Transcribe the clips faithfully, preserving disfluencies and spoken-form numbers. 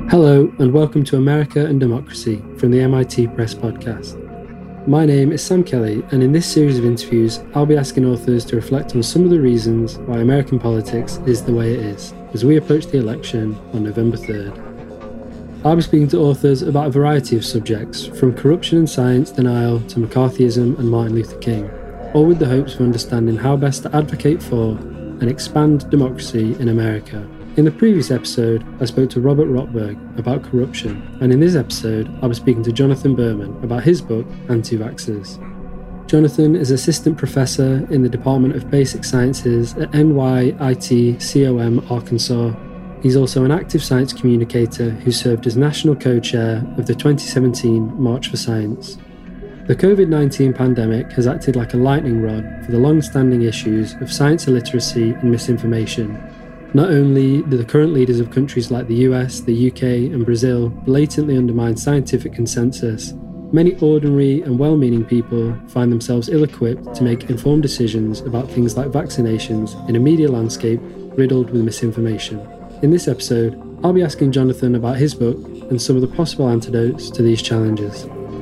Hello, and welcome to America and Democracy from the M I T Press podcast. My name is Sam Kelly, and in this series of interviews, I'll be asking authors to reflect on some of the reasons why American politics is the way it is as we approach the election on November third. I'll be speaking to authors about a variety of subjects, from corruption and science denial to McCarthyism and Martin Luther King, all with the hopes of understanding how best to advocate for and expand democracy in America. In the previous episode, I spoke to Robert Rotberg about corruption, and in this episode, I was speaking to Jonathan Berman about his book, Anti-Vaxxers. Jonathan is Assistant Professor in the Department of Basic Sciences at N Y I T C O M Arkansas. He's also an active science communicator who served as National Co-Chair of the twenty seventeen March for Science. The covid nineteen pandemic has acted like a lightning rod for the long-standing issues of science illiteracy and misinformation. Not only do the current leaders of countries like the U S, the U K and Brazil blatantly undermine scientific consensus, many ordinary and well-meaning people find themselves ill-equipped to make informed decisions about things like vaccinations in a media landscape riddled with misinformation. In this episode, I'll be asking Jonathan about his book and some of the possible antidotes to these challenges.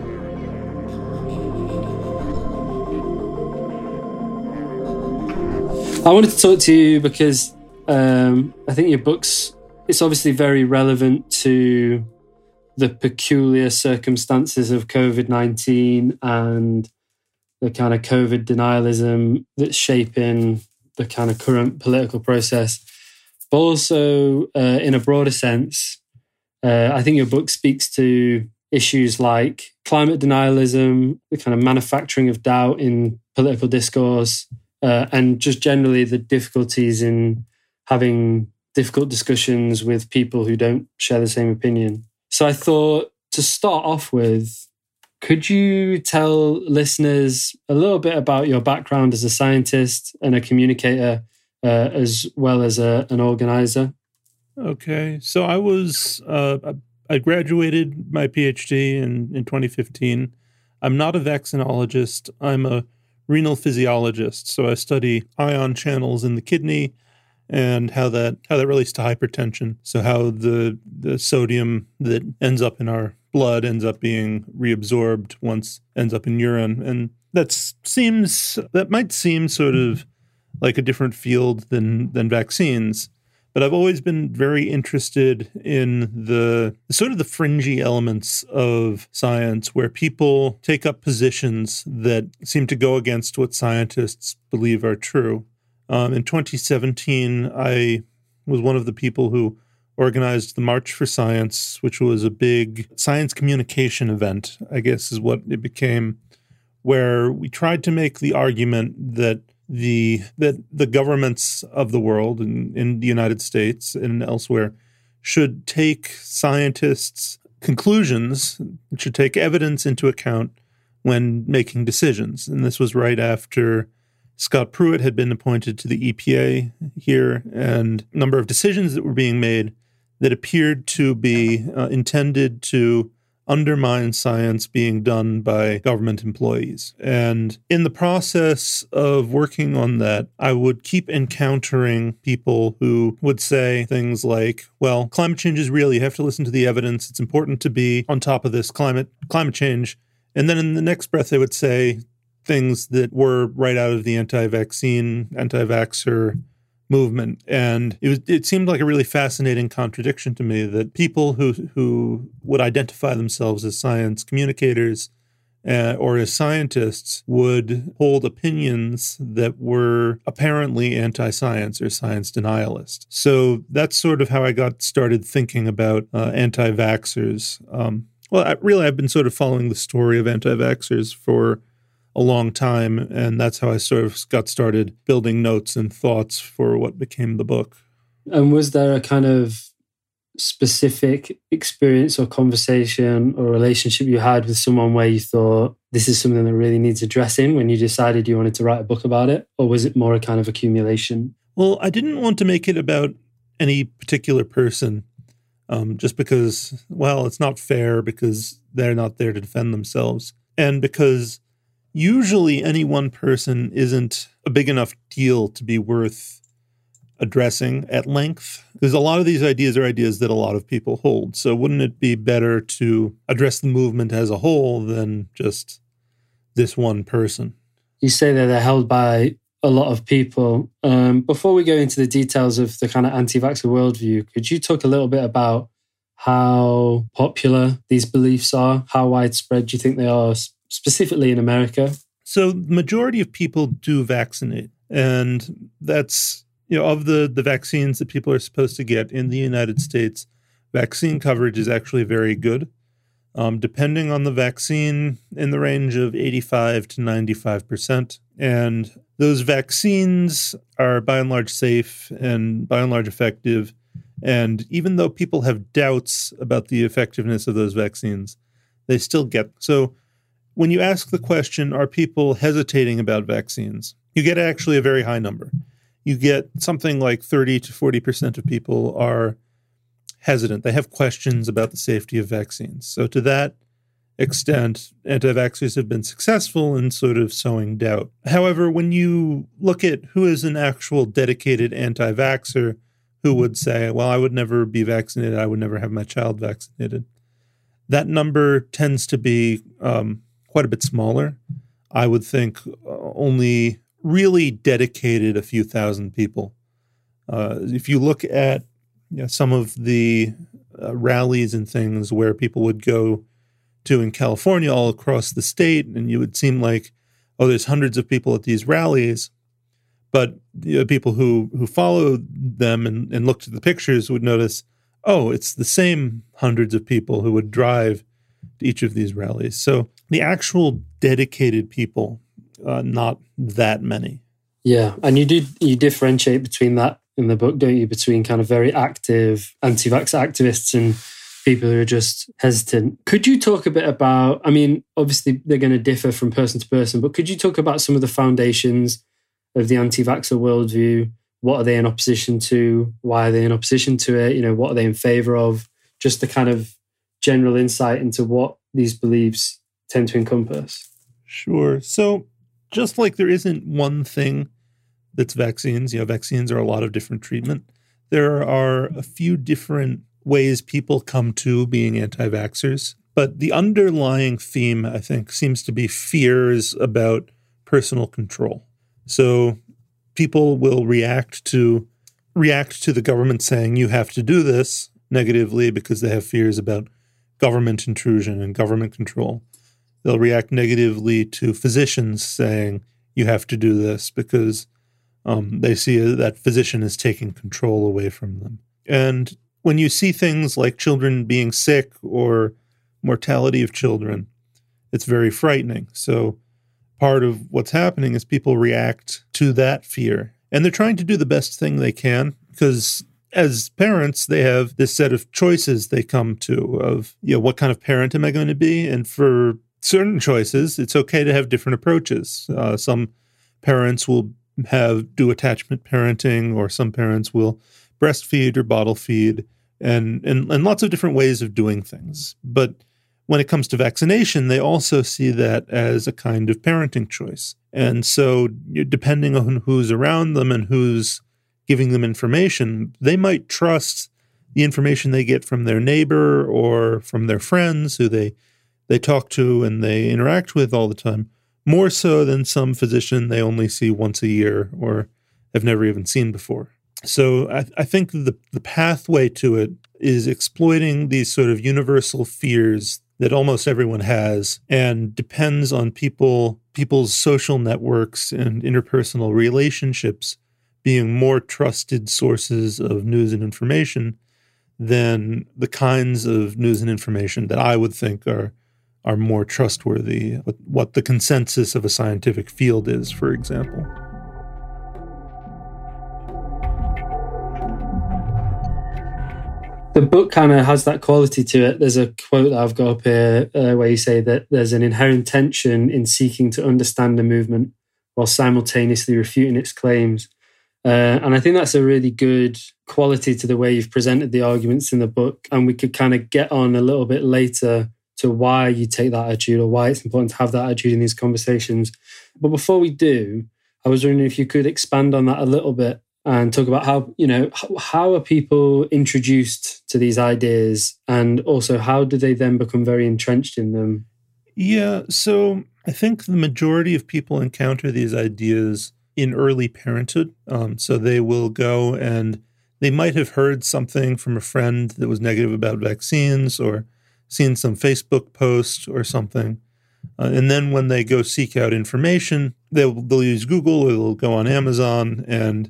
I wanted to talk to you because Um, I think your book's, it's obviously very relevant to the peculiar circumstances of covid nineteen and the kind of COVID denialism that's shaping the kind of current political process. But also, uh, in a broader sense, uh, I think your book speaks to issues like climate denialism, the kind of manufacturing of doubt in political discourse, uh, and just generally the difficulties in having difficult discussions with people who don't share the same opinion. So I thought, to start off with, could you tell listeners a little bit about your background as a scientist and a communicator, uh, as well as a, an organizer? Okay, so I was, uh, I graduated my PhD in, in twenty fifteen. I'm not a vaccinologist, I'm a renal physiologist. So I study ion channels in the kidney and how that how that relates to hypertension. So how the the sodium that ends up in our blood ends up being reabsorbed once ends up in urine. And that seems that might seem sort of like a different field than than vaccines. But I've always been very interested in the sort of the fringy elements of science where people take up positions that seem to go against what scientists believe are true. Um, in twenty seventeen, I was one of the people who organized the March for Science, which was a big science communication event, I guess is what it became, where we tried to make the argument that the that the governments of the world, in, in the United States and elsewhere, should take scientists' conclusions, should take evidence into account when making decisions. And this was right after Scott Pruitt had been appointed to the E P A here, and a number of decisions that were being made that appeared to be uh, intended to undermine science being done by government employees. And in the process of working on that, I would keep encountering people who would say things like, well, climate change is real. You have to listen to the evidence. It's important to be on top of this climate climate change. And then in the next breath, they would say things that were right out of the anti-vaccine, anti-vaxxer movement. And it was, it seemed like a really fascinating contradiction to me that people who who would identify themselves as science communicators uh, or as scientists would hold opinions that were apparently anti-science or science denialist. So that's sort of how I got started thinking about uh, anti-vaxxers. Um, well, I, really, I've been sort of following the story of anti-vaxxers for a long time, and that's how I sort of got started building notes and thoughts for what became the book. And was there a kind of specific experience or conversation or relationship you had with someone where you thought this is something that really needs addressing when you decided you wanted to write a book about it? Or was it more a kind of accumulation? Well, I didn't want to make it about any particular person um, just because, well, it's not fair because they're not there to defend themselves. And because usually any one person isn't a big enough deal to be worth addressing at length, because a lot of these ideas are ideas that a lot of people hold. So wouldn't it be better to address the movement as a whole than just this one person? You say that they're held by a lot of people. Um, before we go into the details of the kind of anti-vaxxer worldview, could you talk a little bit about how popular these beliefs are? How widespread do you think they are, specifically in America? So the majority of people do vaccinate. And that's, you know, of the, the vaccines that people are supposed to get in the United States, vaccine coverage is actually very good. Um, depending on the vaccine, in the range of eighty-five to ninety-five percent. And those vaccines are by and large safe and by and large effective. And even though people have doubts about the effectiveness of those vaccines, they still get. So when you ask the question, are people hesitating about vaccines? You get actually a very high number. You get something like thirty to forty percent of people are hesitant. They have questions about the safety of vaccines. So to that extent, anti-vaxxers have been successful in sort of sowing doubt. However, when you look at who is an actual dedicated anti-vaxxer who would say, well, I would never be vaccinated, I would never have my child vaccinated, that number tends to be um, quite a bit smaller. I would think only really dedicated a few thousand people. Uh, if you look at you know, some of the uh, rallies and things where people would go to in California all across the state, and you would seem like, oh, there's hundreds of people at these rallies. But you know, people who, who follow them and, and looked at the pictures would notice, oh, it's the same hundreds of people who would drive to each of these rallies. So the actual dedicated people, uh, not that many. Yeah, and you do you differentiate between that in the book, don't you? Between kind of very active anti-vax activists and people who are just hesitant. Could you talk a bit about, I mean, obviously they're going to differ from person to person, but could you talk about some of the foundations of the anti-vaxxer worldview? What are they in opposition to? Why are they in opposition to it? You know, what are they in favor of? Just the kind of general insight into what these beliefs tend to encompass. Sure. So just like there isn't one thing that's vaccines, you know, vaccines are a lot of different treatment. There are a few different ways people come to being anti-vaxxers. But the underlying theme, I think, seems to be fears about personal control. So people will react to react to the government saying you have to do this negatively because they have fears about government intrusion and government control. They'll react negatively to physicians saying you have to do this because um, they see that physician is taking control away from them. And when you see things like children being sick or mortality of children, it's very frightening. So part of what's happening is people react to that fear. And they're trying to do the best thing they can because as parents, they have this set of choices they come to of, you know, what kind of parent am I going to be? And for certain choices, it's okay to have different approaches. Uh, some parents will have do attachment parenting, or some parents will breastfeed or bottle feed, and, and, and lots of different ways of doing things. But when it comes to vaccination, they also see that as a kind of parenting choice. And so depending on who's around them and who's giving them information, they might trust the information they get from their neighbor or from their friends who they, they talk to and they interact with all the time, more so than some physician they only see once a year or have never even seen before. So I, I think the, the pathway to it is exploiting these sort of universal fears that almost everyone has and depends on people, people's social networks and interpersonal relationships being more trusted sources of news and information than the kinds of news and information that I would think are are more trustworthy, what the consensus of a scientific field is, for example. The book kind of has that quality to it. There's a quote that I've got up here uh, where you say that there's an inherent tension in seeking to understand a movement while simultaneously refuting its claims. Uh, and I think that's a really good quality to the way you've presented the arguments in the book. And we could kind of get on a little bit later to why you take that attitude or why it's important to have that attitude in these conversations. But before we do, I was wondering if you could expand on that a little bit. and talk about how, you know, how are people introduced to these ideas, and also how do they then become very entrenched in them? Yeah, so I think the majority of people encounter these ideas in early parenthood. Um, so they will go and they might have heard something from a friend that was negative about vaccines, or seen some Facebook post or something. Uh, and then when they go seek out information, they'll, they'll use Google or they'll go on Amazon. And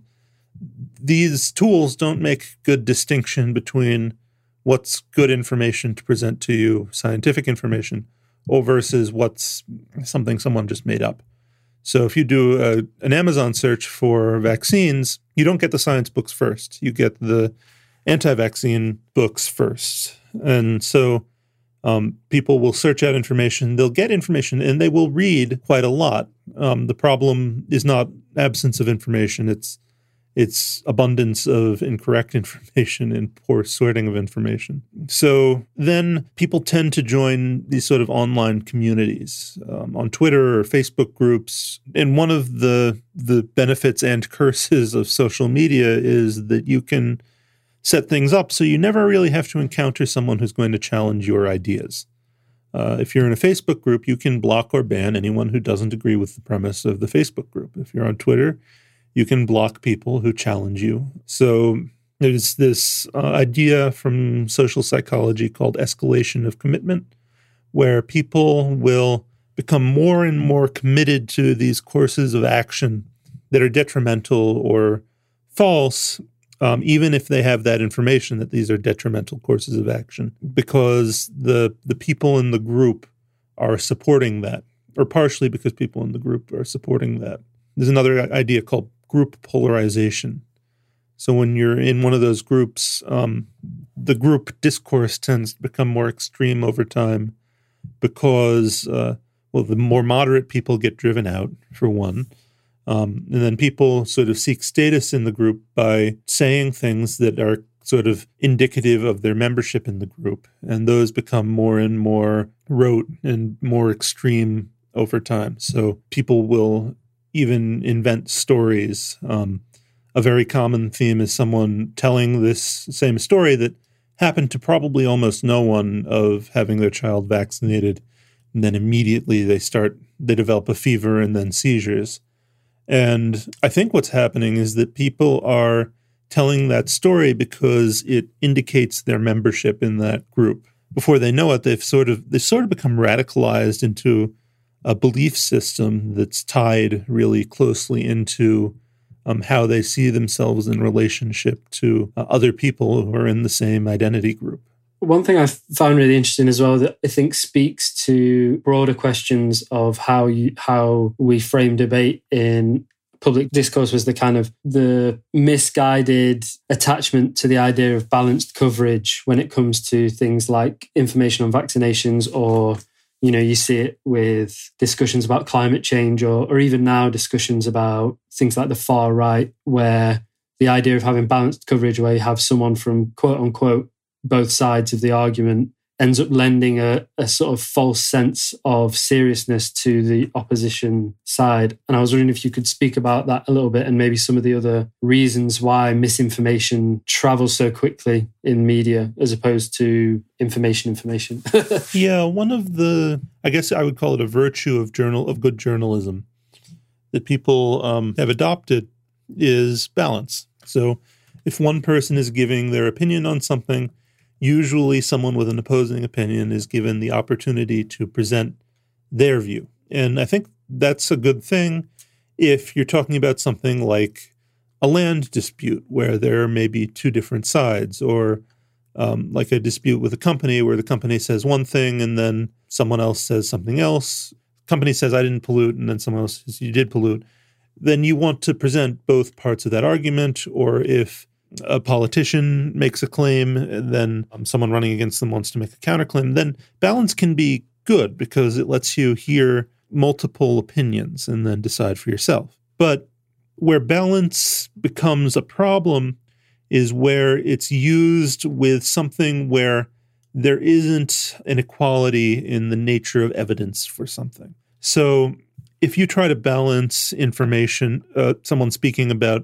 these tools don't make good distinction between what's good information to present to you, scientific information, or versus what's something someone just made up. So if you do a, an Amazon search for vaccines, you don't get the science books first. You get the anti-vaccine books first. And so um, people will search out information. They'll get information, and they will read quite a lot. Um, the problem is not absence of information. It's It's abundance of incorrect information and poor sorting of information. So then people tend to join these sort of online communities um, on Twitter or Facebook groups. And one of the the benefits and curses of social media is that you can set things up so you never really have to encounter someone who's going to challenge your ideas. Uh, if you're in a Facebook group, you can block or ban anyone who doesn't agree with the premise of the Facebook group. If you're on Twitter, you can block people who challenge you. So there's this uh, idea from social psychology called escalation of commitment, where people will become more and more committed to these courses of action that are detrimental or false, um, even if they have that information that these are detrimental courses of action, because the the people in the group are supporting that, or partially because people in the group are supporting that. There's another idea called group polarization. So when you're in one of those groups, um, the group discourse tends to become more extreme over time because, uh, well, the more moderate people get driven out, for one. Um, and then people sort of seek status in the group by saying things that are sort of indicative of their membership in the group. And those become more and more rote and more extreme over time. So people will even invent stories. Um, a very common theme is someone telling this same story that happened to probably almost no one, of having their child vaccinated, and then immediately they start, they develop a fever and then seizures. And I think what's happening is that people are telling that story because it indicates their membership in that group. Before they know it, they've sort of they've sort of become radicalized into a belief system that's tied really closely into um, how they see themselves in relationship to uh, other people who are in the same identity group. One thing I found really interesting as well, that I think speaks to broader questions of how you how we frame debate in public discourse, was the kind of the misguided attachment to the idea of balanced coverage when it comes to things like information on vaccinations, or you know, you see it with discussions about climate change, or, or even now discussions about things like the far right, where the idea of having balanced coverage, where you have someone from quote unquote both sides of the argument, ends up lending a, a sort of false sense of seriousness to the opposition side. And I was wondering if you could speak about that a little bit, and maybe some of the other reasons why misinformation travels so quickly in media as opposed to information information. Yeah, one of the, I guess I would call it a virtue of journal of good journalism that people um, have adopted is balance. So if one person is giving their opinion on something, usually someone with an opposing opinion is given the opportunity to present their view. And I think that's a good thing if you're talking about something like a land dispute where there may be two different sides, or um, like a dispute with a company where the company says one thing and then someone else says something else. Company says, I didn't pollute, and then someone else says, you did pollute. Then you want to present both parts of that argument. Or if a politician makes a claim, then um, someone running against them wants to make a counterclaim, then balance can be good because it lets you hear multiple opinions and then decide for yourself. But where balance becomes a problem is where it's used with something where there isn't an equality in the nature of evidence for something. So if you try to balance information, uh, someone speaking about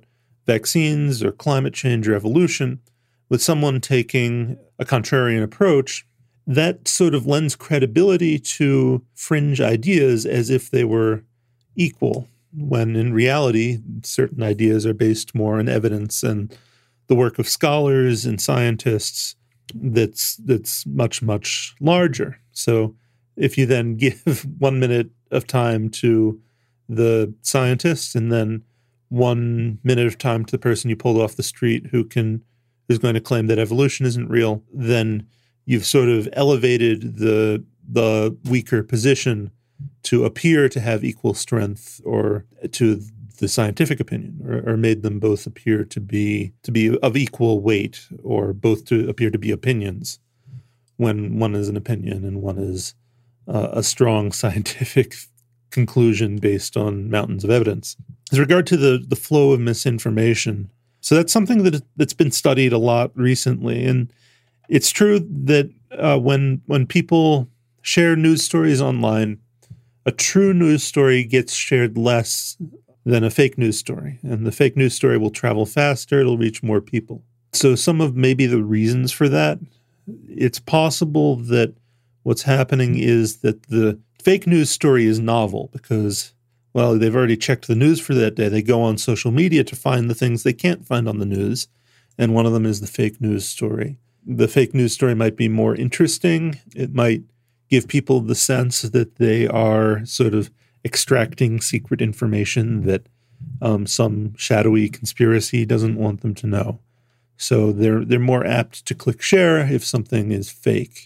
vaccines or climate change or evolution, with someone taking a contrarian approach, that sort of lends credibility to fringe ideas as if they were equal, when in reality, certain ideas are based more on evidence and the work of scholars and scientists that's that's much, much larger. So if you then give one minute of time to the scientist and then one minute of time to the person you pulled off the street who can who's going to claim that evolution isn't real, then you've sort of elevated the the weaker position to appear to have equal strength, or to the scientific opinion, or, or made them both appear to be to be of equal weight, or both to appear to be opinions, when one is an opinion and one is uh, a strong scientific conclusion based on mountains of evidence. With regard to the the flow of misinformation, so that's something that that's been studied a lot recently, and it's true that uh, when when people share news stories online, a true news story gets shared less than a fake news story, and the fake news story will travel faster, it'll reach more people. So some of maybe the reasons for that, it's possible that what's happening is that the fake news story is novel because, well, they've already checked the news for that day. They go on social media to find the things they can't find on the news, and one of them is the fake news story. The fake news story might be more interesting. It might give people the sense that they are sort of extracting secret information that um, some shadowy conspiracy doesn't want them to know. So they're they're more apt to click share if something is fake.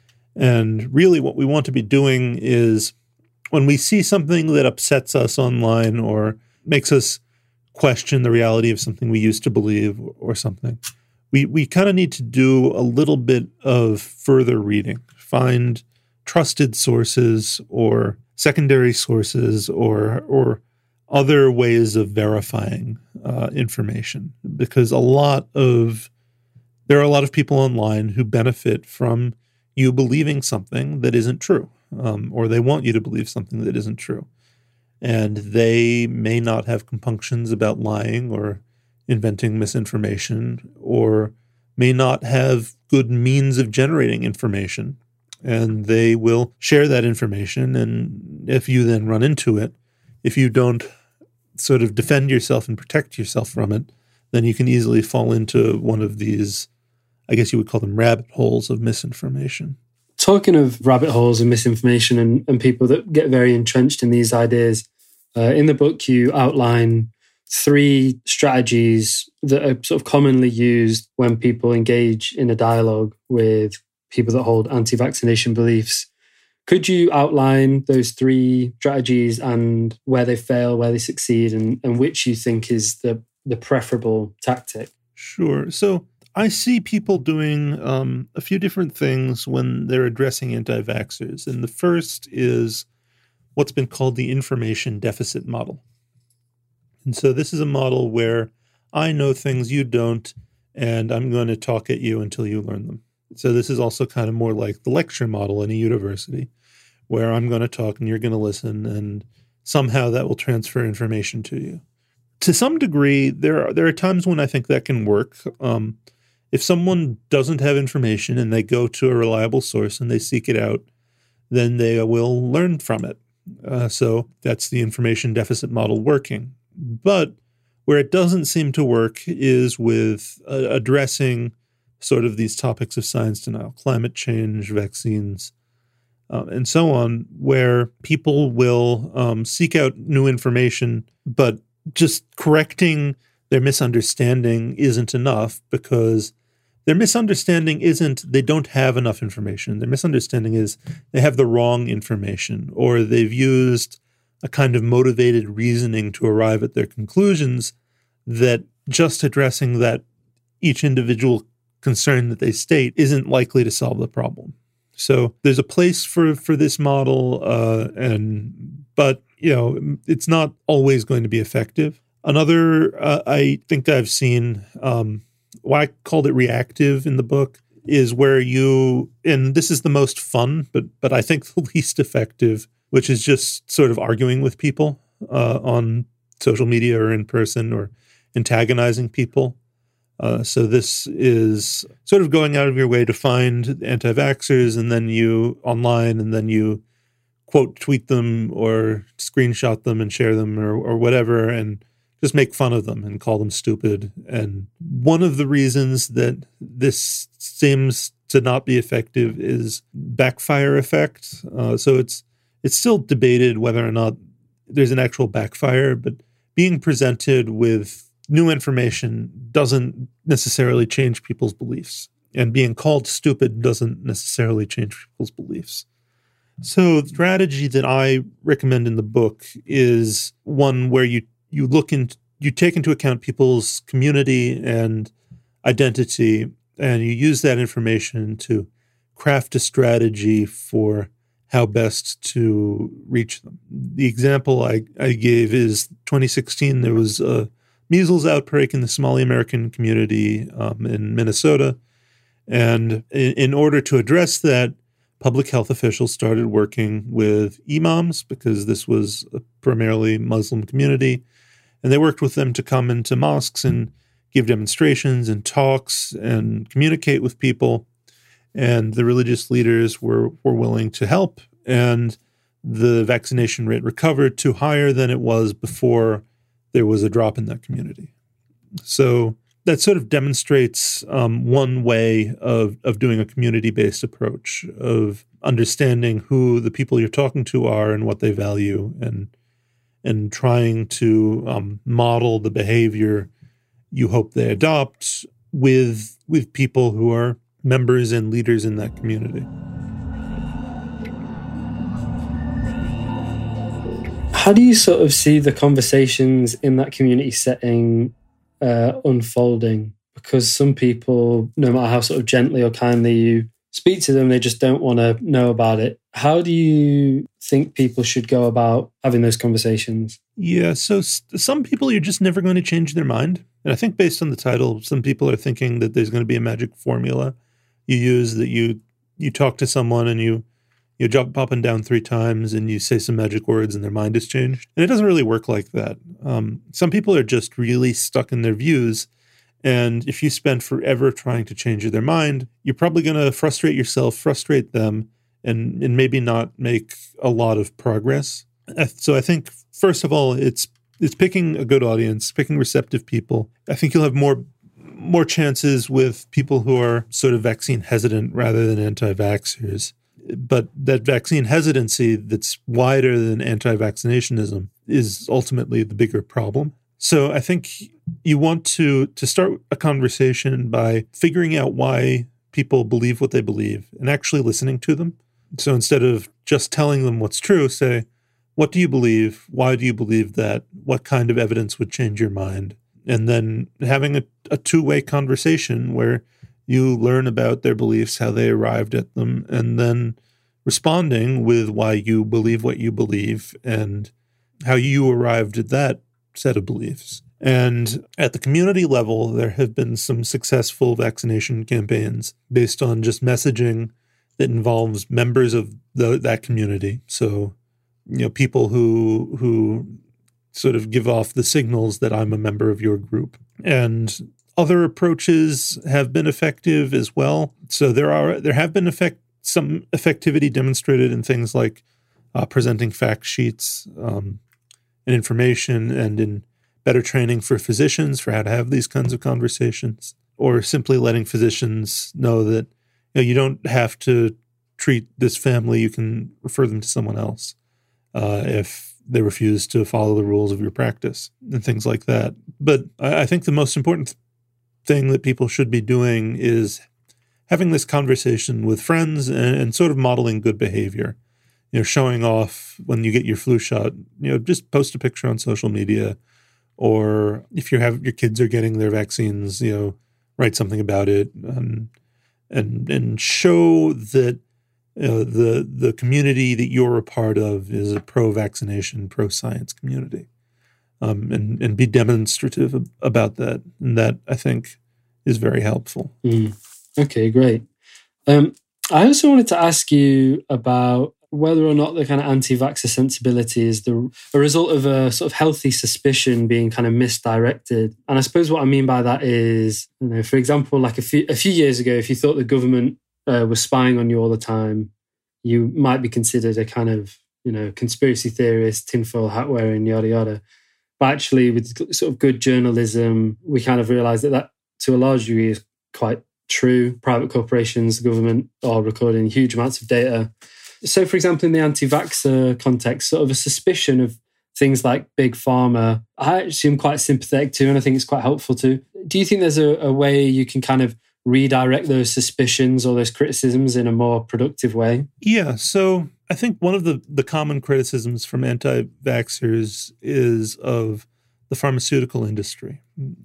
And really what we want to be doing is, when we see something that upsets us online or makes us question the reality of something we used to believe or something, we, we kind of need to do a little bit of further reading, find trusted sources or secondary sources or or other ways of verifying uh, information, because a lot of there are a lot of people online who benefit from you believing something that isn't true, um, or they want you to believe something that isn't true, and they may not have compunctions about lying or inventing misinformation, or may not have good means of generating information. And they will share that information, and if you then run into it, if you don't sort of defend yourself and protect yourself from it, then you can easily fall into one of these, I guess you would call them rabbit holes of misinformation. Talking of rabbit holes and misinformation and, and people that get very entrenched in these ideas, uh, in the book you outline three strategies that are sort of commonly used when people engage in a dialogue with people that hold anti-vaccination beliefs. Could you outline those three strategies and where they fail, where they succeed, and, and which you think is the, the preferable tactic? Sure. So I see people doing um, a few different things when they're addressing anti-vaxxers. And the first is what's been called the information deficit model. And so this is a model where I know things you don't, and I'm going to talk at you until you learn them. So this is also kind of more like the lecture model in a university, where I'm going to talk and you're going to listen, and somehow that will transfer information to you. To some degree, there are, there are times when I think that can work. Um, if someone doesn't have information and they go to a reliable source and they seek it out, then they will learn from it. Uh, so that's the information deficit model working. But where it doesn't seem to work is with uh, addressing sort of these topics of science denial, climate change, vaccines, um, and so on, where people will um, seek out new information, but just correcting their misunderstanding isn't enough, because their misunderstanding isn't they don't have enough information. Their misunderstanding is they have the wrong information, or they've used a kind of motivated reasoning to arrive at their conclusions that just addressing that each individual concern that they state isn't likely to solve the problem. So there's a place for, for this model, uh, and but you know it's not always going to be effective. Another uh, I think I've seen, um, why I called it reactive in the book, is where you, and this is the most fun, but but I think the least effective, which is just sort of arguing with people uh, on social media or in person or antagonizing people. Uh, so this is sort of going out of your way to find anti-vaxxers, and then you online, and then you quote tweet them or screenshot them and share them or, or whatever, and just make fun of them and call them stupid. And one of the reasons that this seems to not be effective is backfire effect. Uh, so it's it's still debated whether or not there's an actual backfire, but being presented with new information doesn't necessarily change people's beliefs. And being called stupid doesn't necessarily change people's beliefs. So the strategy that I recommend in the book is one where you, you look in, you take into account people's community and identity, and you use that information to craft a strategy for how best to reach them. The example I, I gave is twenty sixteen, there was a measles outbreak in the Somali American community um, in Minnesota. And in, in order to address that, public health officials started working with imams, because this was a primarily Muslim community. And they worked with them to come into mosques and give demonstrations and talks and communicate with people. And the religious leaders were, were willing to help. And the vaccination rate recovered to higher than it was before there was a drop in that community. So that sort of demonstrates um, one way of, of doing a community-based approach, of understanding who the people you're talking to are and what they value, and and trying to um, model the behavior you hope they adopt with with people who are members and leaders in that community. How do you sort of see the conversations in that community setting uh, unfolding? Because some people, no matter how sort of gently or kindly you speak to them, they just don't want to know about it. How do you think people should go about having those conversations? Yeah, so s- some people, you're just never going to change their mind. And I think based on the title, some people are thinking that there's going to be a magic formula you use, that you you talk to someone and you you jump up and down three times and you say some magic words and their mind has changed. And it doesn't really work like that. Um, some people are just really stuck in their views. And if you spend forever trying to change their mind, you're probably going to frustrate yourself, frustrate them, and, and maybe not make a lot of progress. So I think, first of all, it's it's picking a good audience, picking receptive people. I think you'll have more more chances with people who are sort of vaccine hesitant rather than anti-vaxxers. But that vaccine hesitancy that's wider than anti-vaccinationism is ultimately the bigger problem. So I think you want to, to start a conversation by figuring out why people believe what they believe and actually listening to them. So instead of just telling them what's true, say, what do you believe? Why do you believe that? What kind of evidence would change your mind? And then having a, a two-way conversation where you learn about their beliefs, how they arrived at them, and then responding with why you believe what you believe and how you arrived at that set of beliefs. And at the community level, there have been some successful vaccination campaigns based on just messaging that involves members of the, that community. So, you know, people who who sort of give off the signals that I'm a member of your group. And other approaches have been effective as well. So there are there have been effect some effectivity demonstrated in things like uh, presenting fact sheets um, and information, and in better training for physicians for how to have these kinds of conversations, or simply letting physicians know that, you know, you don't have to treat this family. You can refer them to someone else uh, if they refuse to follow the rules of your practice and things like that. But I, I think the most important thing that people should be doing is having this conversation with friends and, and sort of modeling good behavior. You know, showing off when you get your flu shot, you know, just post a picture on social media, or if you have your kids are getting their vaccines, you know, write something about it, um, and and show that you know, the the community that you're a part of is a pro-vaccination, pro-science community, um, and and be demonstrative about that, and that I think is very helpful. Mm. Okay, great. Um, I also wanted to ask you about whether or not the kind of anti-vaxxer sensibility is the a result of a sort of healthy suspicion being kind of misdirected. And I suppose what I mean by that is, you know, for example, like a few a few years ago, if you thought the government uh, was spying on you all the time, you might be considered a kind of, you know, conspiracy theorist, tinfoil hat wearing, yada yada. But actually, with sort of good journalism, we kind of realised that that, to a large degree, is quite true. Private corporations, the government are recording huge amounts of data. So, for example, in the anti-vaxxer context, sort of a suspicion of things like big pharma, I actually am quite sympathetic to, and I think it's quite helpful to. Do you think there's a, a way you can kind of redirect those suspicions or those criticisms in a more productive way? Yeah, so I think one of the, the common criticisms from anti-vaxxers is of the pharmaceutical industry.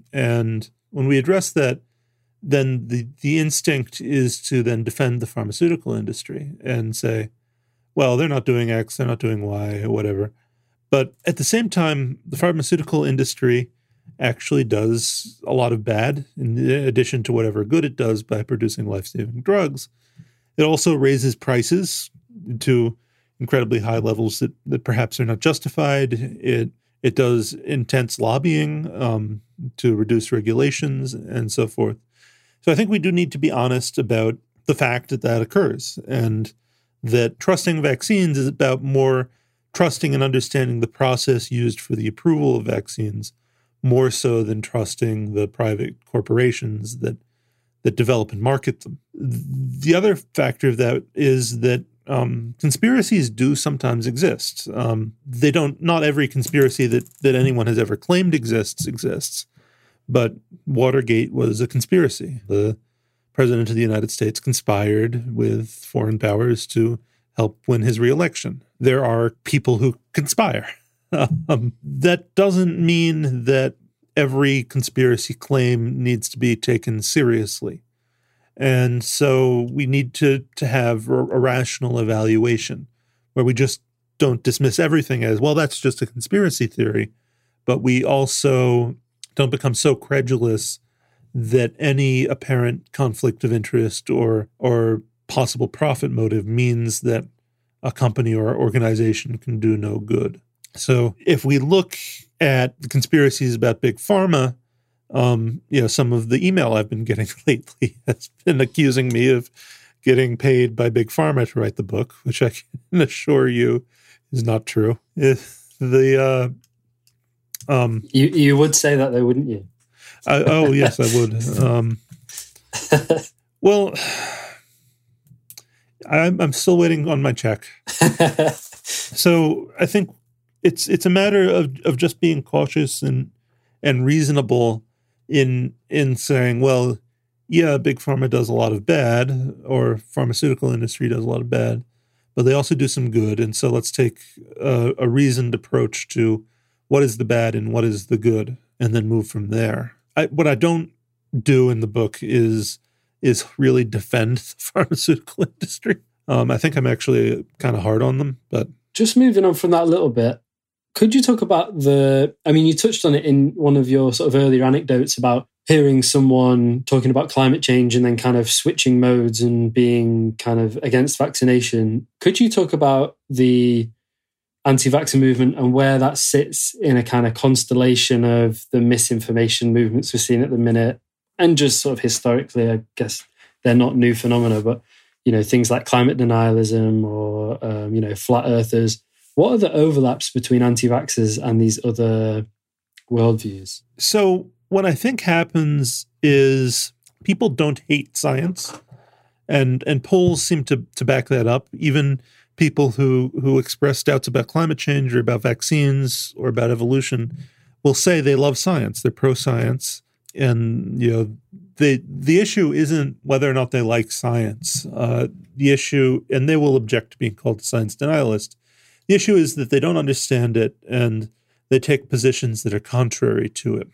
And when we address that, then the, the instinct is to then defend the pharmaceutical industry and say, well, they're not doing X, they're not doing Y, or whatever. But at the same time, the pharmaceutical industry actually does a lot of bad in addition to whatever good it does by producing life-saving drugs. It also raises prices to incredibly high levels that, that perhaps are not justified. It it does intense lobbying um, to reduce regulations and so forth. So I think we do need to be honest about the fact that that occurs, and that trusting vaccines is about more trusting and understanding the process used for the approval of vaccines, more so than trusting the private corporations that that develop and market them. The other factor of that is that um, conspiracies do sometimes exist. Um, they don't. Not every conspiracy that that anyone has ever claimed exists exists. But Watergate was a conspiracy. The president of the United States conspired with foreign powers to help win his reelection. There are people who conspire. Um, that doesn't mean that every conspiracy claim needs to be taken seriously. And so we need to, to have a, a rational evaluation where we just don't dismiss everything as, well, that's just a conspiracy theory. But we also don't become so credulous that any apparent conflict of interest or or possible profit motive means that a company or organization can do no good. So if we look at the conspiracies about Big Pharma, um, you know, some of the email I've been getting lately has been accusing me of getting paid by Big Pharma to write the book, which I can assure you is not true. If the uh, Um, you you would say that though, wouldn't you? I, oh, yes, I would. Um, well, I'm, I'm still waiting on my check. So I think it's it's a matter of, of just being cautious and and reasonable in in saying, well, yeah, Big Pharma does a lot of bad, or pharmaceutical industry does a lot of bad, but they also do some good. And so let's take a, a reasoned approach to what is the bad and what is the good, and then move from there. I, what I don't do in the book is is really defend the pharmaceutical industry. Um, I think I'm actually kind of hard on them. But just moving on from that a little bit, could you talk about the, I mean, you touched on it in one of your sort of earlier anecdotes about hearing someone talking about climate change and then kind of switching modes and being kind of against vaccination. Could you talk about the anti-vaxxer movement and where that sits in a kind of constellation of the misinformation movements we're seeing at the minute, and just sort of historically, I guess they're not new phenomena, but, you know, things like climate denialism or, um, you know, flat earthers. What are the overlaps between anti-vaxxers and these other worldviews? So what I think happens is people don't hate science, and and polls seem to to back that up. Even people who, who express doubts about climate change or about vaccines or about evolution will say they love science. They're pro-science. And, you know, the, the issue isn't whether or not they like science. Uh, the issue, and they will object to being called a science denialist. The issue is that they don't understand it and they take positions that are contrary to it.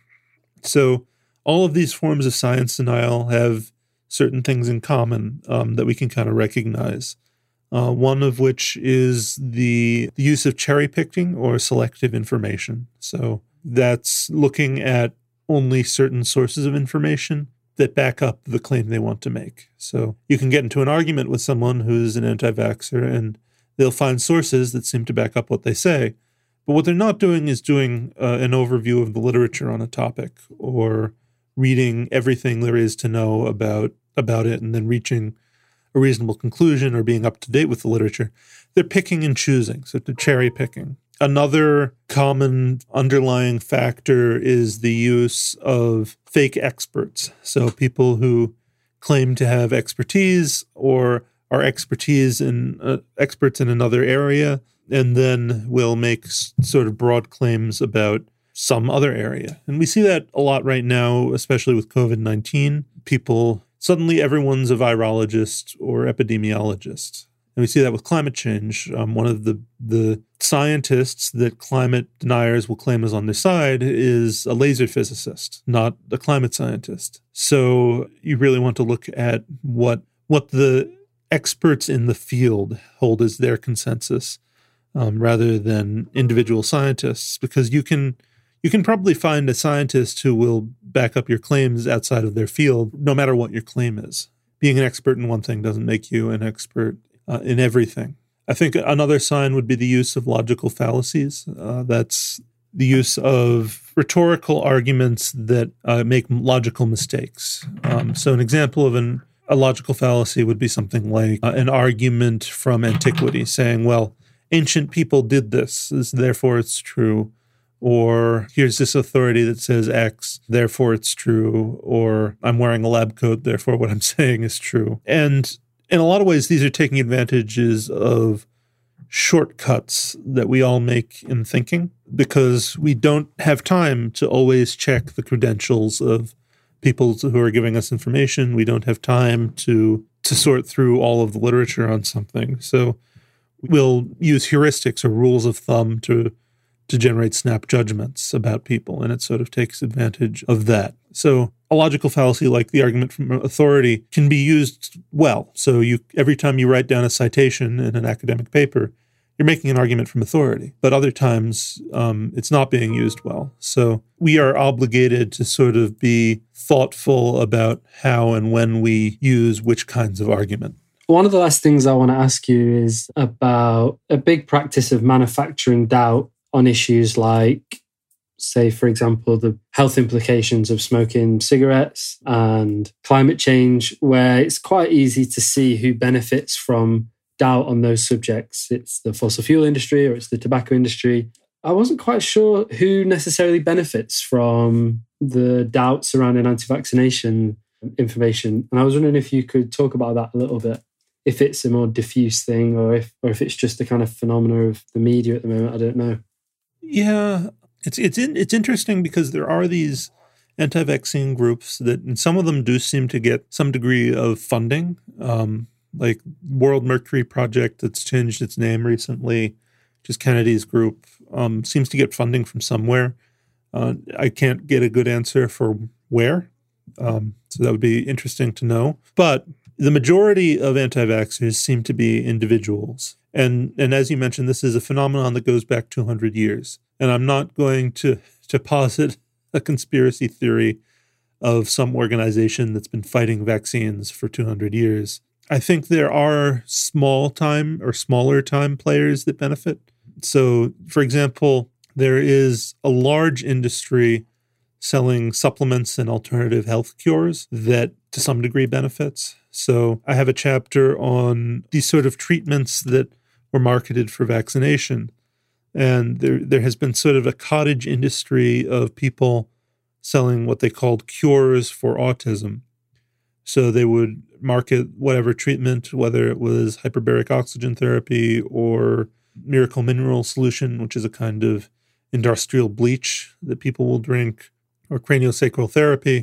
So all of these forms of science denial have certain things in common um, that we can kind of recognize. Uh, one of which is the, the use of cherry picking or selective information. So that's looking at only certain sources of information that back up the claim they want to make. So you can get into an argument with someone who's an anti-vaxxer and they'll find sources that seem to back up what they say. But what they're not doing is doing uh, an overview of the literature on a topic or reading everything there is to know about, about it and then reaching a reasonable conclusion or being up to date with the literature. They're picking and choosing, so they're cherry picking. Another common underlying factor is the use of fake experts. So people who claim to have expertise or are expertise in uh, experts in another area, and then will make s- sort of broad claims about some other area. And we see that a lot right now, especially with covid nineteen. People, suddenly everyone's a virologist or epidemiologist. And we see that with climate change. Um, one of the, the scientists that climate deniers will claim is on their side is a laser physicist, not a climate scientist. So you really want to look at what what the experts in the field hold as their consensus um, rather than individual scientists, because you can you can probably find a scientist who will back up your claims outside of their field, no matter what your claim is. Being an expert in one thing doesn't make you an expert Uh, in everything. I think another sign would be the use of logical fallacies. Uh, that's the use of rhetorical arguments that uh, make logical mistakes. Um, so an example of an, a logical fallacy would be something like uh, an argument from antiquity saying, well, ancient people did this, therefore it's true. Or here's this authority that says X, therefore it's true. Or I'm wearing a lab coat, therefore what I'm saying is true. And in a lot of ways, these are taking advantages of shortcuts that we all make in thinking because we don't have time to always check the credentials of people who are giving us information. We don't have time to to sort through all of the literature on something. So we'll use heuristics or rules of thumb to to generate snap judgments about people, and it sort of takes advantage of that. So a logical fallacy like the argument from authority can be used well. So you every time you write down a citation in an academic paper, you're making an argument from authority. But other times, um, it's not being used well. So we are obligated to sort of be thoughtful about how and when we use which kinds of argument. One of the last things I want to ask you is about a big practice of manufacturing doubt on issues like, say, for example, the health implications of smoking cigarettes and climate change, where it's quite easy to see who benefits from doubt on those subjects. It's the fossil fuel industry or it's the tobacco industry. I wasn't quite sure who necessarily benefits from the doubt surrounding anti-vaccination information. And I was wondering if you could talk about that a little bit, if it's a more diffuse thing or if or if it's just a kind of phenomena of the media at the moment. I don't know. Yeah, it's it's in, it's interesting because there are these anti-vaccine groups that, and some of them do seem to get some degree of funding, um, like World Mercury Project that's changed its name recently, which is Kennedy's group, um, seems to get funding from somewhere. Uh, I can't get a good answer for where, um, so that would be interesting to know. But the majority of anti-vaxxers seem to be individuals. And and as you mentioned, this is a phenomenon that goes back two hundred years. And I'm not going to, to posit a conspiracy theory of some organization that's been fighting vaccines for two hundred years. I think there are small time or smaller time players that benefit. So, for example, there is a large industry selling supplements and alternative health cures that to some degree benefits. So I have a chapter on these sort of treatments that were marketed for vaccination. And there, there has been sort of a cottage industry of people selling what they called cures for autism. So they would market whatever treatment, whether it was hyperbaric oxygen therapy or miracle mineral solution, which is a kind of industrial bleach that people will drink, or craniosacral therapy,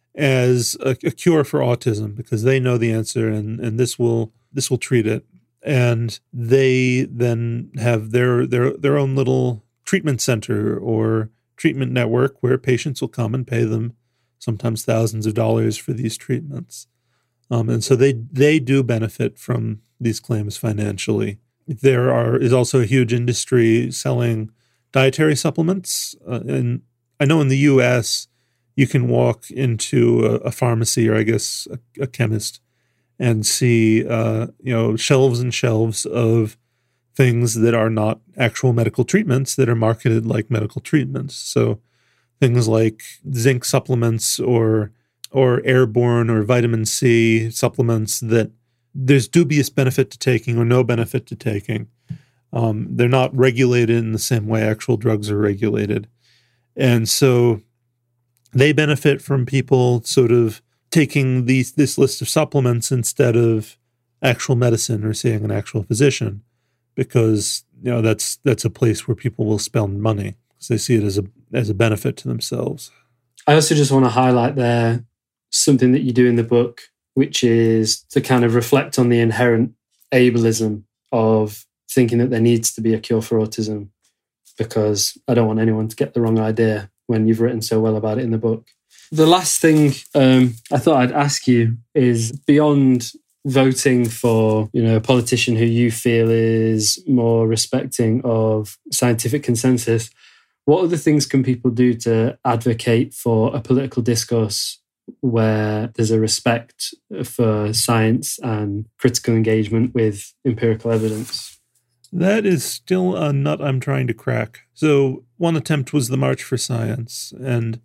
as a, a cure for autism, because they know the answer and, and this will this will treat it. And they then have their their their own little treatment center or treatment network where patients will come and pay them sometimes thousands of dollars for these treatments. Um, and so they they do benefit from these claims financially. There are is also a huge industry selling dietary supplements. Uh, and I know in the U S, you can walk into a, a pharmacy or I guess a, a chemist and see uh, you know shelves and shelves of things that are not actual medical treatments that are marketed like medical treatments. So things like zinc supplements or or airborne or vitamin C supplements that there's dubious benefit to taking or no benefit to taking. Um, they're not regulated in the same way actual drugs are regulated. And so they benefit from people sort of taking these this list of supplements instead of actual medicine or seeing an actual physician, because you know that's that's a place where people will spend money because they see it as a as a benefit to themselves. I also just want to highlight there something that you do in the book, which is to kind of reflect on the inherent ableism of thinking that there needs to be a cure for autism, because I don't want anyone to get the wrong idea when you've written so well about it in the book. The last thing um, I thought I'd ask you is, beyond voting for, you know, a politician who you feel is more respecting of scientific consensus, what other things can people do to advocate for a political discourse where there's a respect for science and critical engagement with empirical evidence? That is still a nut I'm trying to crack. So one attempt was the March for Science. And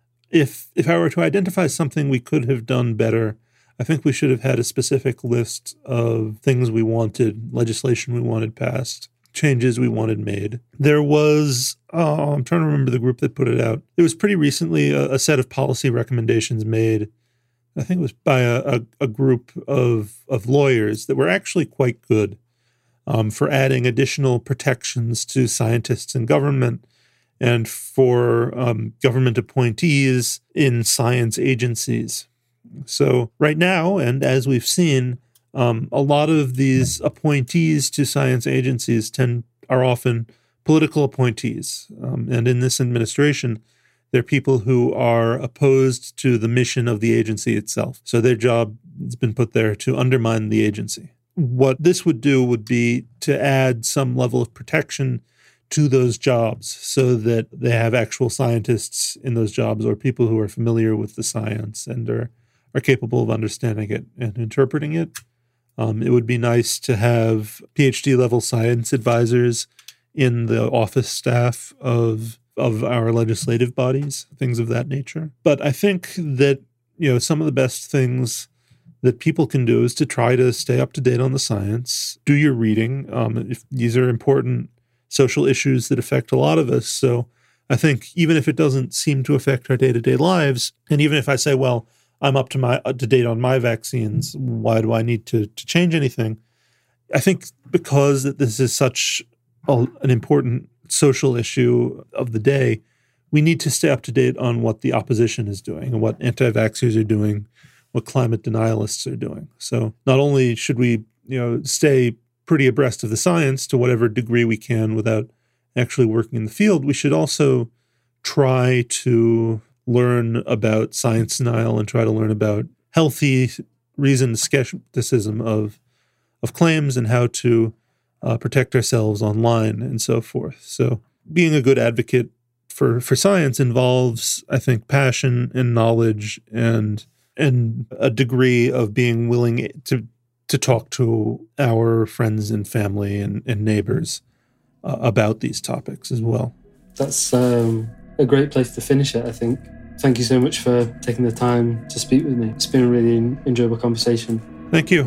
if if I were to identify something we could have done better, I think we should have had a specific list of things we wanted, legislation we wanted passed, changes we wanted made. There was, oh, I'm trying to remember the group that put it out. There was pretty recently a, a set of policy recommendations made. I think it was by a, a, a group of, of lawyers that were actually quite good. Um, for adding additional protections to scientists in government and for um, government appointees in science agencies. So right now, and as we've seen, um, a lot of these appointees to science agencies tend are often political appointees. Um, and in this administration, they're people who are opposed to the mission of the agency itself. So their job has been put there to undermine the agency. What this would do would be to add some level of protection to those jobs so that they have actual scientists in those jobs or people who are familiar with the science and are, are capable of understanding it and interpreting it. Um, it would be nice to have PhD level science advisors in the office staff of of our legislative bodies, things of that nature. But I think that, you know, some of the best things that people can do is to try to stay up to date on the science, do your reading. Um, if these are important social issues that affect a lot of us. So I think even if it doesn't seem to affect our day-to-day lives, and even if I say, well, I'm up to my up to date on my vaccines, why do I need to, to change anything? I think because that this is such a, an important social issue of the day, we need to stay up to date on what the opposition is doing and what anti-vaxxers are doing, what climate denialists are doing. So not only should we, you know, stay pretty abreast of the science to whatever degree we can without actually working in the field, we should also try to learn about science denial and try to learn about healthy, reasoned skepticism of of claims and how to uh, protect ourselves online and so forth. So being a good advocate for, for science involves, I think, passion and knowledge and and a degree of being willing to to talk to our friends and family and, and neighbors uh, about these topics as well. That's um, a great place to finish it, I think. Thank you so much for taking the time to speak with me. It's been a really enjoyable conversation. Thank you.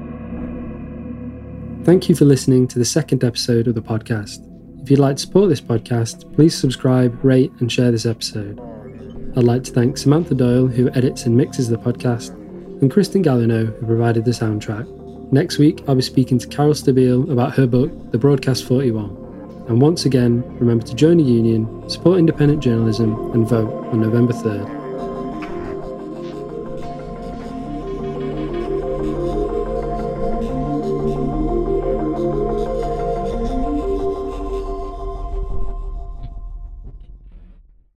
Thank you for listening to the second episode of the podcast. If you'd like to support this podcast, please subscribe, rate, and share this episode. I'd like to thank Samantha Doyle, who edits and mixes the podcast, and Kristen Gallino, who provided the soundtrack. Next week, I'll be speaking to Carol Stabile about her book, The Broadcast forty-one. And once again, remember to join a union, support independent journalism, and vote on November third.